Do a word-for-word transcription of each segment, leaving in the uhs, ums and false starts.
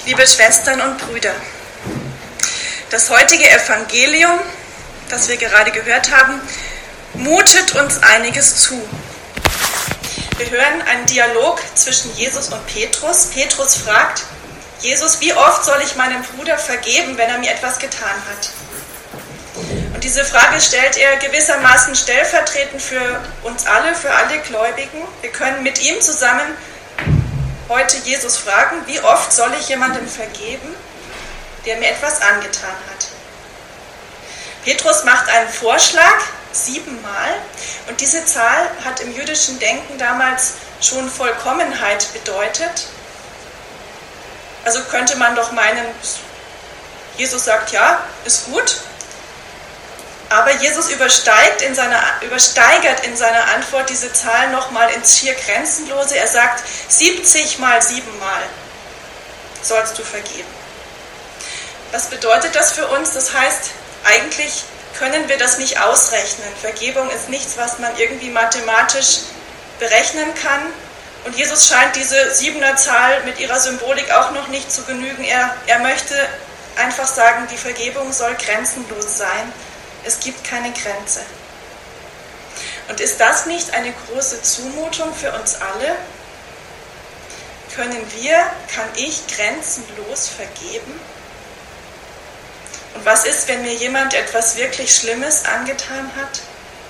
Liebe Schwestern und Brüder, das heutige Evangelium, das wir gerade gehört haben, mutet uns einiges zu. Wir hören einen Dialog zwischen Jesus und Petrus. Petrus fragt, Jesus, wie oft soll ich meinem Bruder vergeben, wenn er mir etwas getan hat? Und diese Frage stellt er gewissermaßen stellvertretend für uns alle, für alle Gläubigen. Wir können mit ihm zusammen heute Jesus fragen, wie oft soll ich jemandem vergeben, der mir etwas angetan hat? Petrus macht einen Vorschlag, siebenmal, und diese Zahl hat im jüdischen Denken damals schon Vollkommenheit bedeutet. Also könnte man doch meinen, Jesus sagt, ja, ist gut, aber Jesus übersteigt in seiner, übersteigert in seiner Antwort diese Zahl nochmal ins schier Grenzenlose. Er sagt, siebzig mal siebenmal sollst du vergeben. Was bedeutet das für uns? Das heißt, eigentlich können wir das nicht ausrechnen. Vergebung ist nichts, was man irgendwie mathematisch berechnen kann. Und Jesus scheint diese siebener Zahl mit ihrer Symbolik auch noch nicht zu genügen. Er, er möchte einfach sagen, die Vergebung soll grenzenlos sein. Es gibt keine Grenze. Und ist das nicht eine große Zumutung für uns alle? Können wir, kann ich grenzenlos vergeben? Und was ist, wenn mir jemand etwas wirklich Schlimmes angetan hat?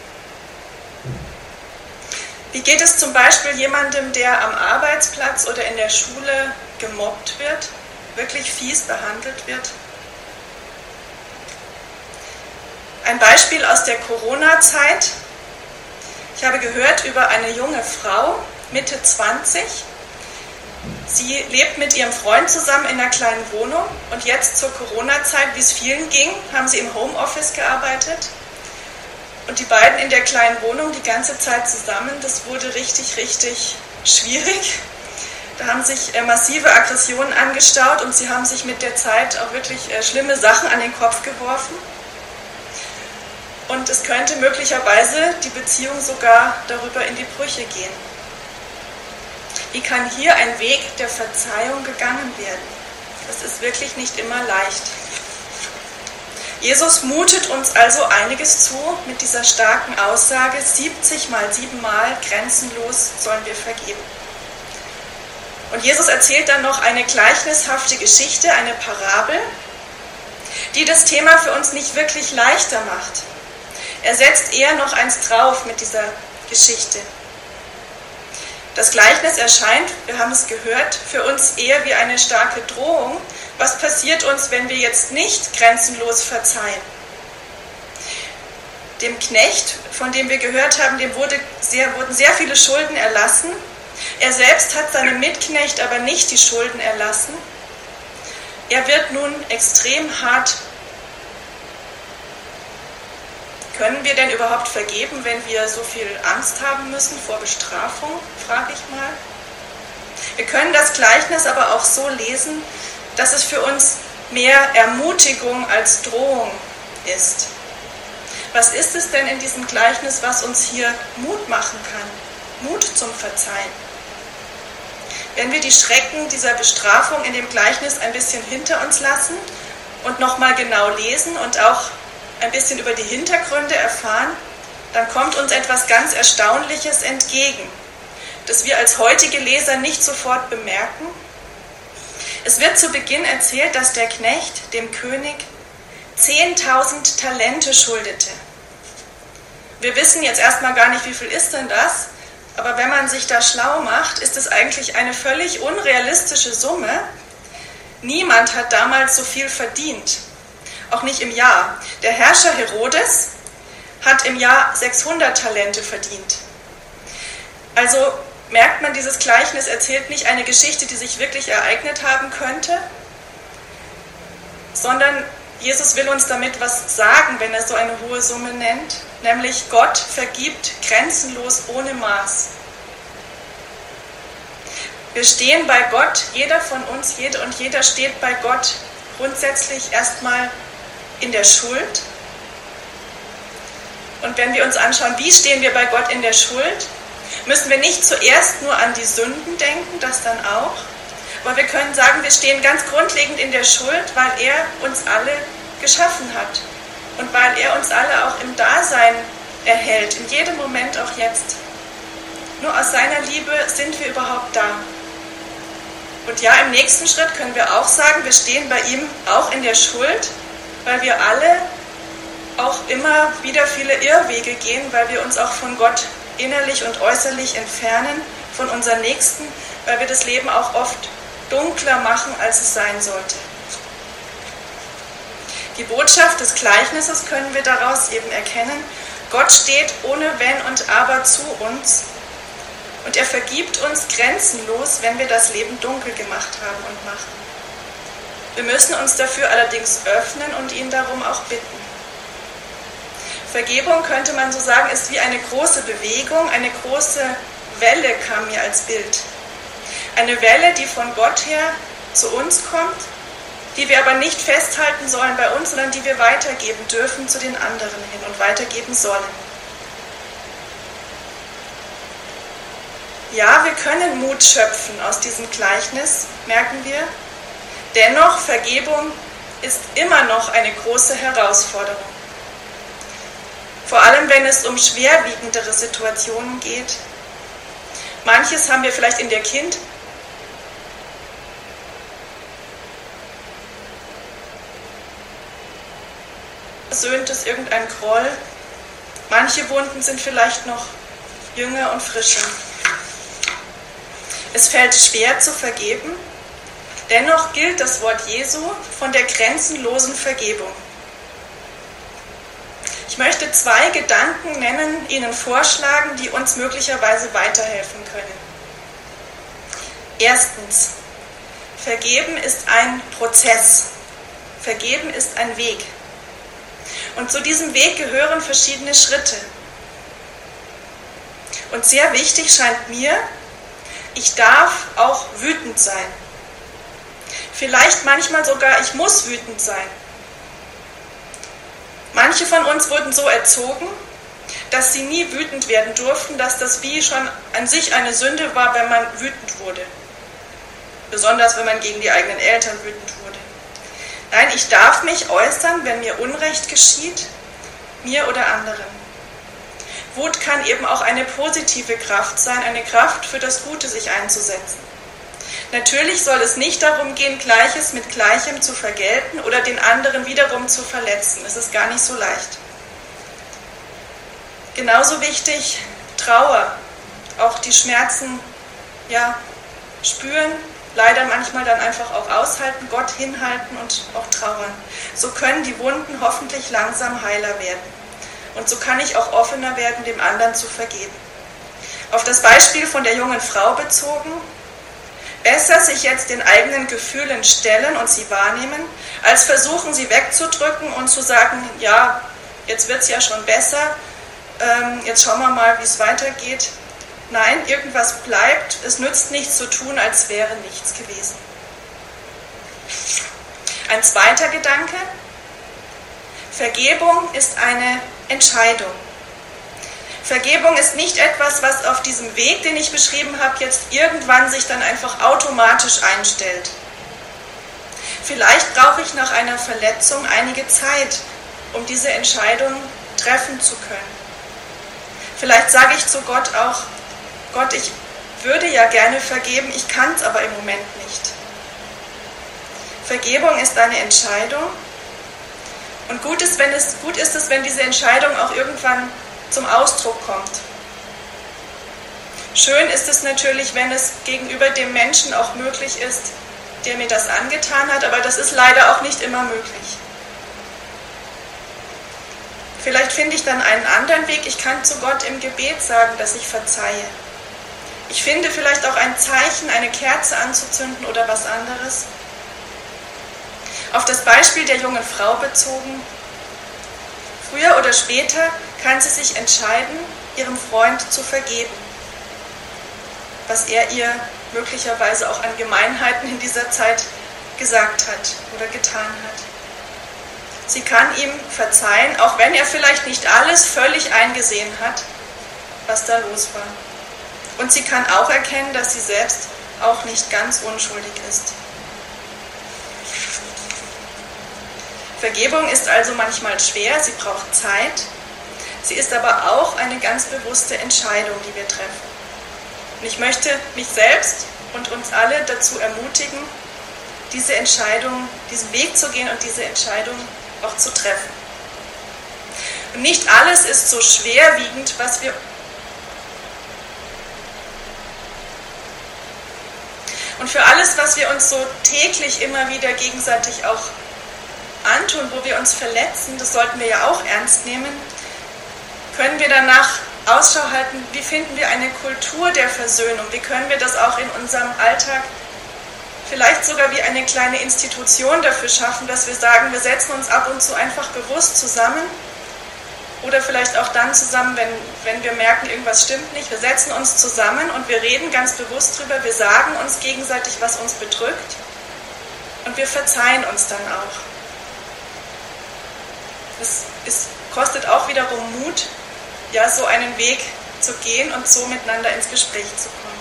Wie geht es zum Beispiel jemandem, der am Arbeitsplatz oder in der Schule gemobbt wird, wirklich fies behandelt wird? Ein Beispiel aus der Corona-Zeit. Ich habe gehört über eine junge Frau, Mitte zwanzig. Sie lebt mit ihrem Freund zusammen in einer kleinen Wohnung und jetzt zur Corona-Zeit, wie es vielen ging, haben sie im Homeoffice gearbeitet. Und die beiden in der kleinen Wohnung die ganze Zeit zusammen, das wurde richtig, richtig schwierig. Da haben sich massive Aggressionen angestaut und sie haben sich mit der Zeit auch wirklich schlimme Sachen an den Kopf geworfen. Und es könnte möglicherweise die Beziehung sogar darüber in die Brüche gehen. Wie kann hier ein Weg der Verzeihung gegangen werden? Das ist wirklich nicht immer leicht. Jesus mutet uns also einiges zu mit dieser starken Aussage, siebzig mal siebenmal grenzenlos sollen wir vergeben. Und Jesus erzählt dann noch eine gleichnishafte Geschichte, eine Parabel, die das Thema für uns nicht wirklich leichter macht. Er setzt eher noch eins drauf mit dieser Geschichte. Das Gleichnis erscheint, wir haben es gehört, für uns eher wie eine starke Drohung. Was passiert uns, wenn wir jetzt nicht grenzenlos verzeihen? Dem Knecht, von dem wir gehört haben, dem wurde sehr, wurden sehr viele Schulden erlassen. Er selbst hat seinem Mitknecht aber nicht die Schulden erlassen. Er wird nun extrem hart. Können wir denn überhaupt vergeben, wenn wir so viel Angst haben müssen vor Bestrafung, frage ich mal. Wir können das Gleichnis aber auch so lesen, dass es für uns mehr Ermutigung als Drohung ist. Was ist es denn in diesem Gleichnis, was uns hier Mut machen kann? Mut zum Verzeihen. Wenn wir die Schrecken dieser Bestrafung in dem Gleichnis ein bisschen hinter uns lassen und nochmal genau lesen und auch ein bisschen über die Hintergründe erfahren, dann kommt uns etwas ganz Erstaunliches entgegen, das wir als heutige Leser nicht sofort bemerken. Es wird zu Beginn erzählt, dass der Knecht dem König zehntausend Talente schuldete. Wir wissen jetzt erstmal gar nicht, wie viel ist denn das, aber wenn man sich da schlau macht, ist es eigentlich eine völlig unrealistische Summe. Niemand hat damals so viel verdient. Auch nicht im Jahr. Der Herrscher Herodes hat im Jahr sechshundert Talente verdient. Also merkt man, dieses Gleichnis erzählt nicht eine Geschichte, die sich wirklich ereignet haben könnte, sondern Jesus will uns damit was sagen, wenn er so eine hohe Summe nennt, nämlich Gott vergibt grenzenlos ohne Maß. Wir stehen bei Gott, jeder von uns, jede und jeder steht bei Gott grundsätzlich erstmal in der Schuld. Und wenn wir uns anschauen, wie stehen wir bei Gott in der Schuld, müssen wir nicht zuerst nur an die Sünden denken, das dann auch, Aber wir können sagen, wir stehen ganz grundlegend in der Schuld, weil er uns alle geschaffen hat und weil er uns alle auch im Dasein erhält, in jedem Moment, auch jetzt. Nur aus seiner Liebe sind wir überhaupt da. Und ja, im nächsten Schritt können wir auch sagen, wir stehen bei ihm auch in der Schuld, weil wir alle auch immer wieder viele Irrwege gehen, weil wir uns auch von Gott innerlich und äußerlich entfernen, von unseren Nächsten, weil wir das Leben auch oft dunkler machen, als es sein sollte. Die Botschaft des Gleichnisses können wir daraus eben erkennen. Gott steht ohne Wenn und Aber zu uns und er vergibt uns grenzenlos, wenn wir das Leben dunkel gemacht haben und machen. Wir müssen uns dafür allerdings öffnen und ihn darum auch bitten. Vergebung, könnte man so sagen, ist wie eine große Bewegung, eine große Welle kam mir als Bild. Eine Welle, die von Gott her zu uns kommt, die wir aber nicht festhalten sollen bei uns, sondern die wir weitergeben dürfen zu den anderen hin und weitergeben sollen. Ja, wir können Mut schöpfen aus diesem Gleichnis, merken wir. Dennoch, Vergebung ist immer noch eine große Herausforderung. Vor allem, wenn es um schwerwiegendere Situationen geht. Manches haben wir vielleicht in der Kindheit versöhnt es irgendein Groll. Manche Wunden sind vielleicht noch jünger und frischer. Es fällt schwer zu vergeben, dennoch gilt das Wort Jesu von der grenzenlosen Vergebung. Ich möchte zwei Gedanken nennen, Ihnen vorschlagen, die uns möglicherweise weiterhelfen können. Erstens, Vergeben ist ein Prozess. Vergeben ist ein Weg. Und zu diesem Weg gehören verschiedene Schritte. Und sehr wichtig scheint mir, ich darf auch wütend sein. Vielleicht manchmal sogar, ich muss wütend sein. Manche von uns wurden so erzogen, dass sie nie wütend werden durften, dass das wie schon an sich eine Sünde war, wenn man wütend wurde. Besonders wenn man gegen die eigenen Eltern wütend wurde. Nein, ich darf mich äußern, wenn mir Unrecht geschieht, mir oder anderen. Wut kann eben auch eine positive Kraft sein, eine Kraft für das Gute sich einzusetzen. Natürlich soll es nicht darum gehen, Gleiches mit Gleichem zu vergelten oder den anderen wiederum zu verletzen. Es ist gar nicht so leicht. Genauso wichtig, Trauer. Auch die Schmerzen ja, spüren, leider manchmal dann einfach auch aushalten, Gott hinhalten und auch trauern. So können die Wunden hoffentlich langsam heiler werden. Und so kann ich auch offener werden, dem anderen zu vergeben. Auf das Beispiel von der jungen Frau bezogen, besser sich jetzt den eigenen Gefühlen stellen und sie wahrnehmen, als versuchen, sie wegzudrücken und zu sagen, ja, jetzt wird es ja schon besser, ähm, jetzt schauen wir mal, wie es weitergeht. Nein, irgendwas bleibt, es nützt nichts zu tun, als wäre nichts gewesen. Ein zweiter Gedanke, Vergebung ist eine Entscheidung. Vergebung ist nicht etwas, was auf diesem Weg, den ich beschrieben habe, jetzt irgendwann sich dann einfach automatisch einstellt. Vielleicht brauche ich nach einer Verletzung einige Zeit, um diese Entscheidung treffen zu können. Vielleicht sage ich zu Gott auch, Gott, ich würde ja gerne vergeben, ich kann es aber im Moment nicht. Vergebung ist eine Entscheidung und gut ist, wenn es, gut ist es, wenn diese Entscheidung auch irgendwann zum Ausdruck kommt. Schön ist es natürlich, wenn es gegenüber dem Menschen auch möglich ist, der mir das angetan hat, aber das ist leider auch nicht immer möglich. Vielleicht finde ich dann einen anderen Weg, ich kann zu Gott im Gebet sagen, dass ich verzeihe. Ich finde vielleicht auch ein Zeichen, eine Kerze anzuzünden oder was anderes. Auf das Beispiel der jungen Frau bezogen, früher oder später kann sie sich entscheiden, ihrem Freund zu vergeben, was er ihr möglicherweise auch an Gemeinheiten in dieser Zeit gesagt hat oder getan hat. Sie kann ihm verzeihen, auch wenn er vielleicht nicht alles völlig eingesehen hat, was da los war. Und sie kann auch erkennen, dass sie selbst auch nicht ganz unschuldig ist. Vergebung ist also manchmal schwer, sie braucht Zeit. Sie ist aber auch eine ganz bewusste Entscheidung, die wir treffen. Und ich möchte mich selbst und uns alle dazu ermutigen, diese Entscheidung, diesen Weg zu gehen und diese Entscheidung auch zu treffen. Und nicht alles ist so schwerwiegend, was wir und für alles, was wir uns so täglich immer wieder gegenseitig auch antun, wo wir uns verletzen, das sollten wir ja auch ernst nehmen, können wir danach Ausschau halten, wie finden wir eine Kultur der Versöhnung, wie können wir das auch in unserem Alltag vielleicht sogar wie eine kleine Institution dafür schaffen, dass wir sagen, wir setzen uns ab und zu einfach bewusst zusammen oder vielleicht auch dann zusammen, wenn, wenn wir merken, irgendwas stimmt nicht. Wir setzen uns zusammen und wir reden ganz bewusst drüber, wir sagen uns gegenseitig, was uns bedrückt und wir verzeihen uns dann auch. Es, es kostet auch wiederum Mut, ja, so einen Weg zu gehen und so miteinander ins Gespräch zu kommen.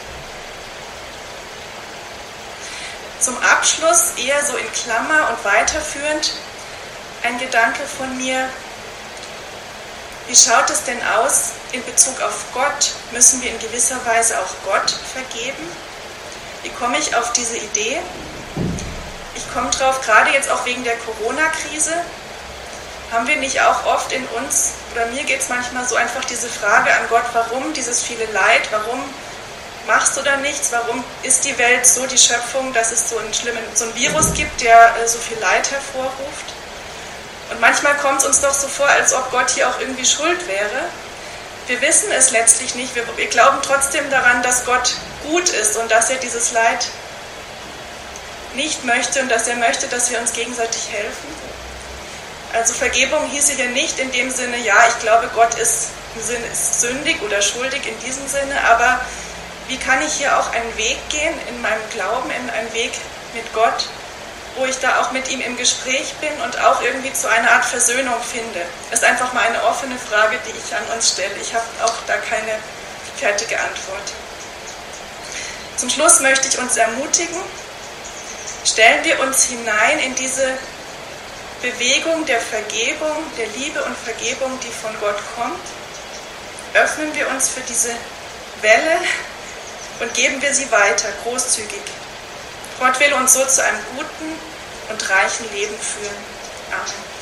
Zum Abschluss, eher so in Klammer und weiterführend, ein Gedanke von mir: Wie schaut es denn aus in Bezug auf Gott? Müssen wir in gewisser Weise auch Gott vergeben? Wie komme ich auf diese Idee? Ich komme drauf, gerade jetzt auch wegen der Corona-Krise, haben wir nicht auch oft in uns, oder mir geht es manchmal so einfach diese Frage an Gott, warum dieses viele Leid, warum machst du da nichts, warum ist die Welt so, die Schöpfung, dass es so einen schlimmen, so ein Virus gibt, der äh, so viel Leid hervorruft? Und manchmal kommt es uns doch so vor, als ob Gott hier auch irgendwie schuld wäre. Wir wissen es letztlich nicht, wir, wir glauben trotzdem daran, dass Gott gut ist und dass er dieses Leid nicht möchte und dass er möchte, dass wir uns gegenseitig helfen. Also Vergebung hieße hier nicht in dem Sinne, ja, ich glaube, Gott ist, ist sündig oder schuldig in diesem Sinne, aber wie kann ich hier auch einen Weg gehen in meinem Glauben, in einen Weg mit Gott, wo ich da auch mit ihm im Gespräch bin und auch irgendwie zu einer Art Versöhnung finde? Das ist einfach mal eine offene Frage, die ich an uns stelle. Ich habe auch da keine fertige Antwort. Zum Schluss möchte ich uns ermutigen, stellen wir uns hinein in diese Bewegung der Vergebung, der Liebe und Vergebung, die von Gott kommt. Öffnen wir uns für diese Welle und geben wir sie weiter, großzügig. Gott will uns so zu einem guten und reichen Leben führen. Amen.